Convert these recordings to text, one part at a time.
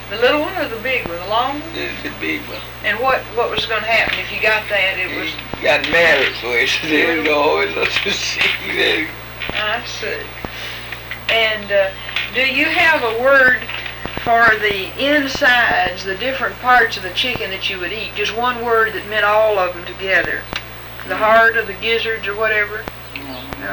The little one or the big one? The long one? The big one. And what was going to happen if you got that? It was... He got married first, then always let to see that. I see. And do you have a word for the insides, the different parts of the chicken that you would eat? Just one word that meant all of them together? The heart or the gizzards or whatever? No.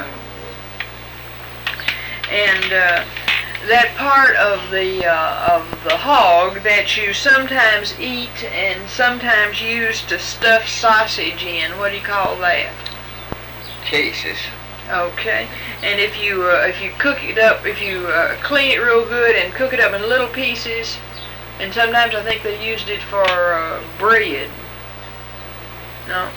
And that part of the hog that you sometimes eat and sometimes use to stuff sausage in, what do you call that? Cases. Okay. And if you cook it up, if you clean it real good and cook it up in little pieces, and sometimes I think they used it for bread. No.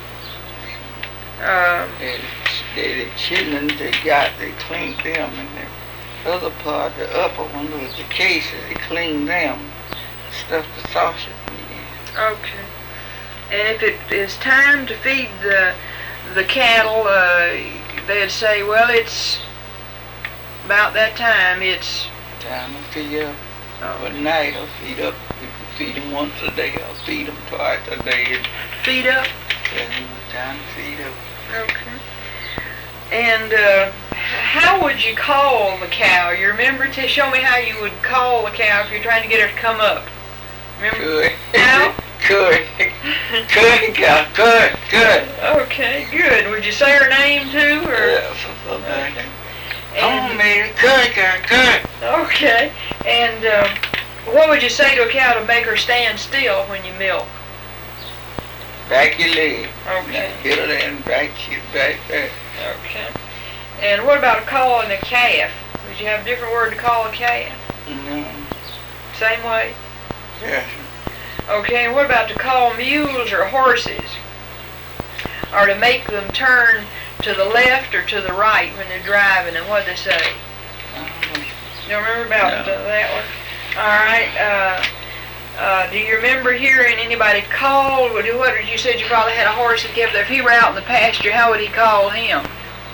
The chitlins they cleaned them, and the other part, the upper one was the cases. They cleaned them, stuffed the sausage in. Okay. And if it is time to feed the cattle, they'd say, well, it's about that time. It's time to feed up. Oh. At night I'll feed up. You can feed them once a day. I'll feed them twice a day. Feed up? Yeah, it was time to feed up. Okay. And how would you call the cow? You remember to show me how you would call the cow if you're trying to get her to come up. Remember? Good. How? Good. Good, cow. Good. Good. Okay, good. Would you say her name too, or? Yeah, Okay. Come on, man. Good, good, good. Okay. And what would you say to a cow to make her stand still when you milk? Back your leg. Okay. Get her there and back your back there. Okay. And what about calling a calf? Would you have a different word to call a calf? No. Same way? Yes. Okay, and what about to call mules or horses? Or to make them turn to the left or to the right when they're driving, and what they say? You remember about that one? All right. Do you remember hearing anybody call? What you said you probably had a horse that kept there. If he were out in the pasture, how would he call him?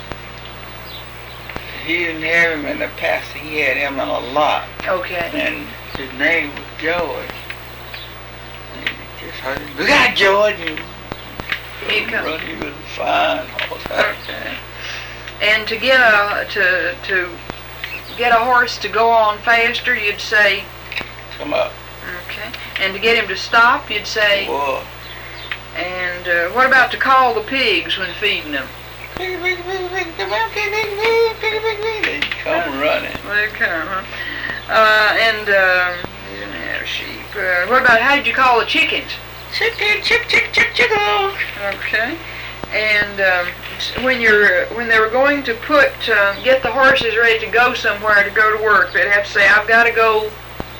He didn't have him in the pasture. He had him in a lot. Okay. And his name was George. And he just heard him, look out, George! And he was fine all the time. Okay. And to get a horse to go on faster, you'd say, Come up. okay. And to get him to stop, you'd say, Whoa. and what about to call the pigs when feeding them? They come running. They come, huh? And you didn't have sheep. What about, how did you call the chickens? Chicken, chicken. Okay. And when they were going to get the horses ready to go somewhere to go to work, they'd have to say, I've got to go,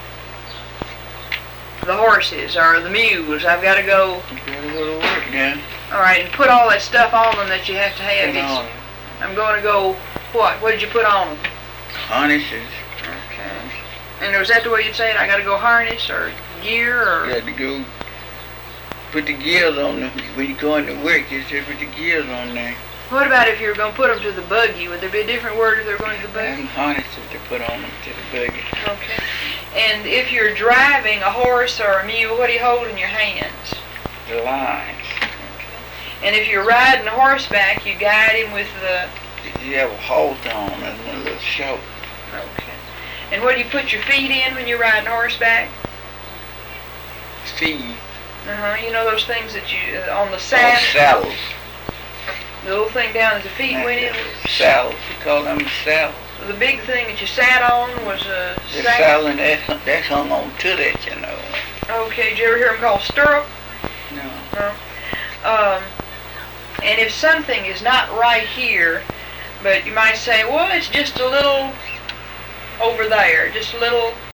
the horses, or the mules, I've got to go. You gotta go to work now. All right, and put all that stuff on them that you have to have. Put on. I'm going to go, what? What did you put on them? Harnesses. Okay. And was that the way you'd say it? I got to go harness or gear or? You had to go put the gears on them. When you go into work, you said put the gears on there. What about if you were going to put them to the buggy? Would there be a different word if they were going to the buggy? And harnesses to put on them to the buggy. Okay. And if you're driving a horse or a mule, what do you hold in your hands? The lines. And if you're riding horseback, you guide him with the... You have a halter on and a little shoulder. Okay. And what do you put your feet in when you're riding horseback? Feet. You know those things that you, on the saddle? Saddles. The little thing down that the feet went in? Saddles. We call them saddles. The big thing that you sat on was a The saddle? saddle, and that's hung on to that, you know. Okay. Did you ever hear them called stirrup? No. No. And if something is not right here, but you might say, well, it's just a little over there, just a little